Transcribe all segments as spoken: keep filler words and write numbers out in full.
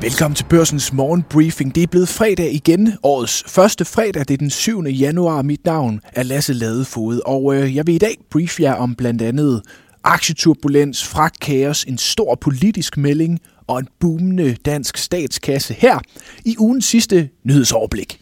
Velkommen til Børsens morgenbriefing. Det er blevet fredag igen. Årets første fredag, det er den syvende januar. Mit navn er Lasse Ladefoged, og øh, jeg vil i dag briefe jer om blandt andet aktieturbulens, fragtkaos, en stor politisk melding og en boomende dansk statskasse her i ugens sidste nyhedsoverblik.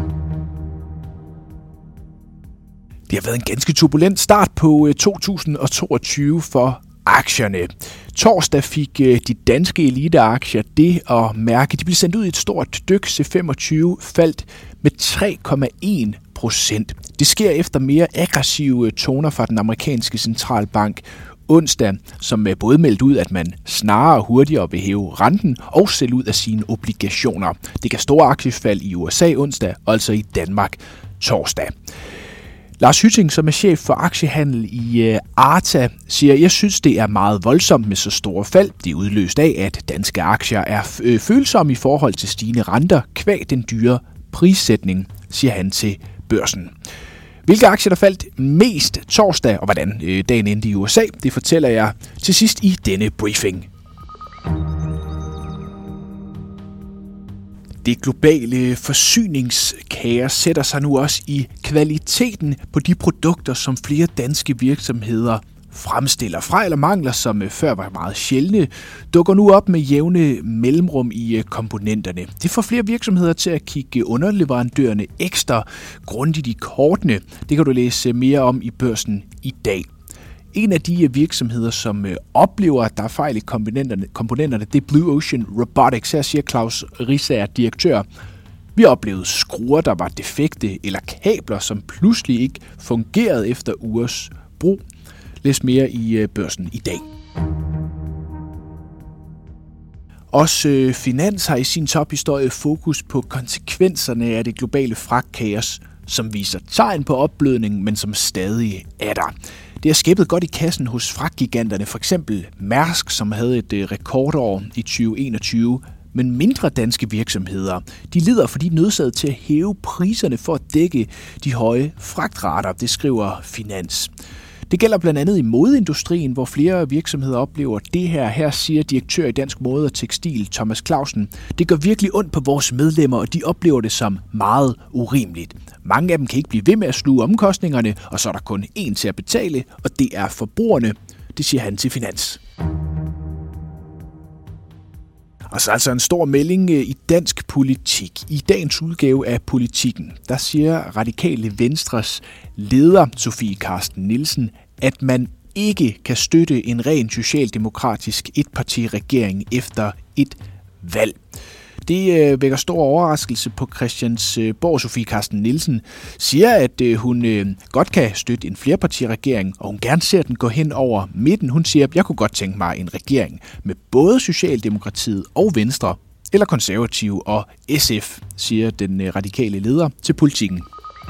Det har været en ganske turbulent start på to tusind toogtyve for aktierne. Torsdag fik de danske eliteaktier det at mærke. De blev sendt ud i et stort dyk. C femogtyve faldt med tre komma en procent. Det sker efter mere aggressive toner fra den amerikanske centralbank onsdag, som både meldte ud, at man snarere hurtigere vil hæve renten og sælge ud af sine obligationer. Det gav store aktiefald i U S A onsdag, altså i Danmark torsdag. Lars Hytting, som er chef for aktiehandel i Arta, siger, jeg synes, det er meget voldsomt med så store fald. Det er udløst af, at danske aktier er følsomme i forhold til stigende renter, kvad den dyre prissætning, siger han til Børsen. Hvilke aktier, der faldt mest torsdag, og hvordan dagen endte i U S A, det fortæller jeg til sidst i denne briefing. Det globale forsyningskaos sætter sig nu også i kvaliteten på de produkter, som flere danske virksomheder fremstiller. Fejl og mangler, som før var meget sjældne, dukker nu op med jævne mellemrum i komponenterne. Det får flere virksomheder til at kigge underleverandørerne ekstra grundigt i kortene. Det kan du læse mere om i Børsen i dag. En af de virksomheder, som oplever, at der er fejl i komponenterne, komponenterne, det er Blue Ocean Robotics. Her siger Claus Risager, direktør. Vi har oplevet skruer, der var defekte, eller kabler, som pludselig ikke fungerede efter ugers brug. Læs mere i Børsen i dag. Også Finans har i sin tophistorie fokus på konsekvenserne af det globale fragtkaos, som viser tegn på opblødning, men som stadig er der. Det har skæppet godt i kassen hos fragtgiganterne, for eksempel Mærsk, som havde et rekordår i tyve enogtyve, men mindre danske virksomheder, de lider, fordi de er nødsaget til at hæve priserne for at dække de høje fragtrater, det skriver Finans. Det gælder blandt andet i modeindustrien, hvor flere virksomheder oplever det her. Her siger direktør i Dansk Mode og Tekstil, Thomas Clausen, det gør virkelig ondt på vores medlemmer, og de oplever det som meget urimeligt. Mange af dem kan ikke blive ved med at sluge omkostningerne, og så er der kun én til at betale, og det er forbrugerne. Det siger han til Finans. Og så altså en stor melding i dansk politik. I dagens udgave af Politikken, der siger Radikale Venstres leder, Sofie Carsten Nielsen, at man ikke kan støtte en ren socialdemokratisk etpartiregering efter et valg. Det øh, vækker stor overraskelse på Christiansborg. Sofie Carsten Nielsen siger, at øh, hun øh, godt kan støtte en flerpartiregering, og hun gerne ser den gå hen over midten. Hun siger, at jeg kunne godt tænke mig en regering med både Socialdemokratiet og Venstre, eller Konservative og S F, siger den øh, radikale leder til Politikken.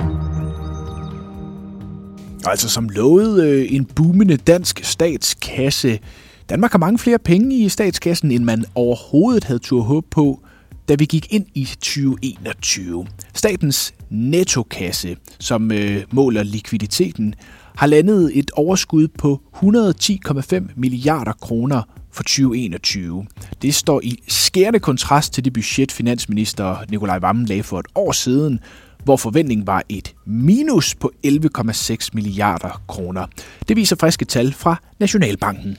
Altså som lovet øh, en boomende dansk statskasse. Danmark har mange flere penge i statskassen, end man overhovedet havde tur håb på, da vi gik ind i tyve enogtyve. Statens nettokasse, som øh, måler likviditeten, har landet et overskud på et hundrede og ti komma fem milliarder kroner for tyve enogtyve. Det står i skærende kontrast til det budget, finansminister Nicolai Wammen lagde for et år siden, hvor forventningen var et minus på elleve komma seks milliarder kroner. Det viser friske tal fra Nationalbanken.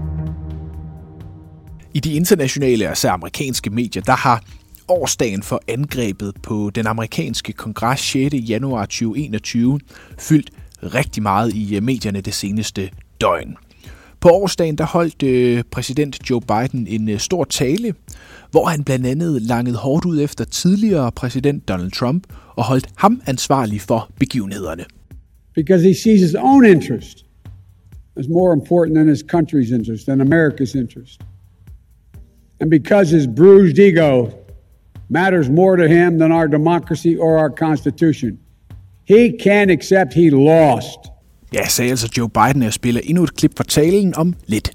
I de internationale og især amerikanske medier, der har årsdagen for angrebet på den amerikanske kongres sjette januar tyve enogtyve fyldt rigtig meget i medierne det seneste døgn. På årsdagen der holdt øh, præsident Joe Biden en øh, stor tale, hvor han blandt andet langede hårdt ud efter tidligere præsident Donald Trump og holdt ham ansvarlig for begivenhederne. Because he sees his own interest as more important than his country's interest, than America's interest. And because his bruised ego matters more to him than our democracy or our constitution, he can't accept he lost. Ja, sagde altså Joe Biden, og spiller endnu et klip fra talen om lidt.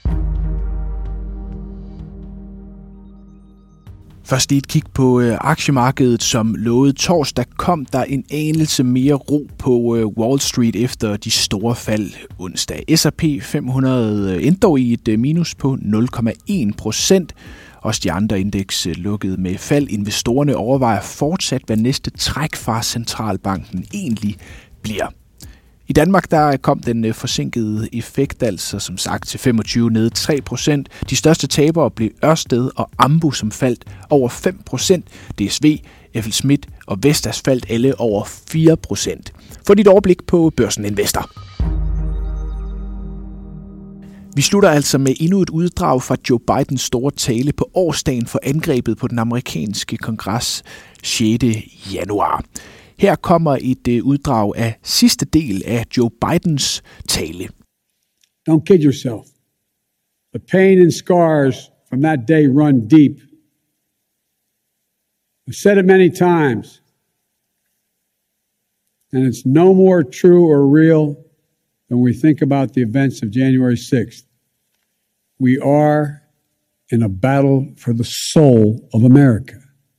Først et kig på øh, aktiemarkedet, som lovet torsdag kom der en anelse mere ro på øh, Wall Street efter de store fald onsdag. S og P fem hundrede endte dog i et øh, minus på nul komma en procent, Også de andre indeks lukkede med fald. Investorerne overvejer fortsat, hvad næste træk fra centralbanken egentlig bliver. I Danmark der kom den forsinkede effekt altså som sagt til femogtyve ned tre procent. De største tabere blev Ørsted og Ambu, som faldt over fem procent. D S V, F L Schmidt og Vestas faldt alle over fire procent. Få dit overblik på Børsen Investor. Vi slutter altså med endnu et uddrag fra Joe Bidens store tale på årsdagen for angrebet på den amerikanske kongres sjette januar. Her kommer et uddrag af sidste del af Joe Bidens tale. Don't kid yourself. The pain and scars from that day run deep. I've said it many times, and it's no more true or real than we think about the events of January sixth. We are in a battle for the soul of America.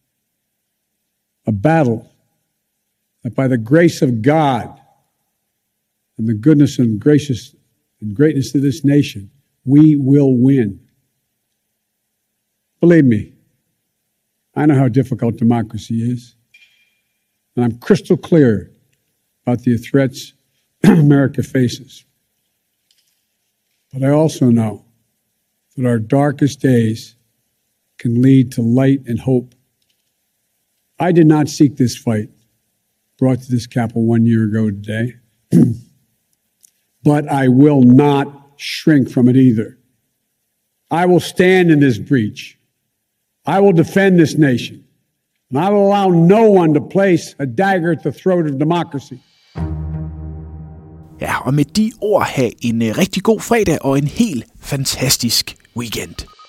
A battle that by the grace of God and the goodness and gracious and greatness of this nation, we will win. Believe me, I know how difficult democracy is, and I'm crystal clear about the threats America faces. But I also know that our darkest days can lead to light and hope. I did not seek this fight brought to this Capitol one year ago today, but I will not shrink from it either. I will stand in this breach. I will defend this nation, and I will allow no one to place a dagger at the throat of democracy. Ja, og med de ord have en rigtig god fredag og en helt fantastisk weekend.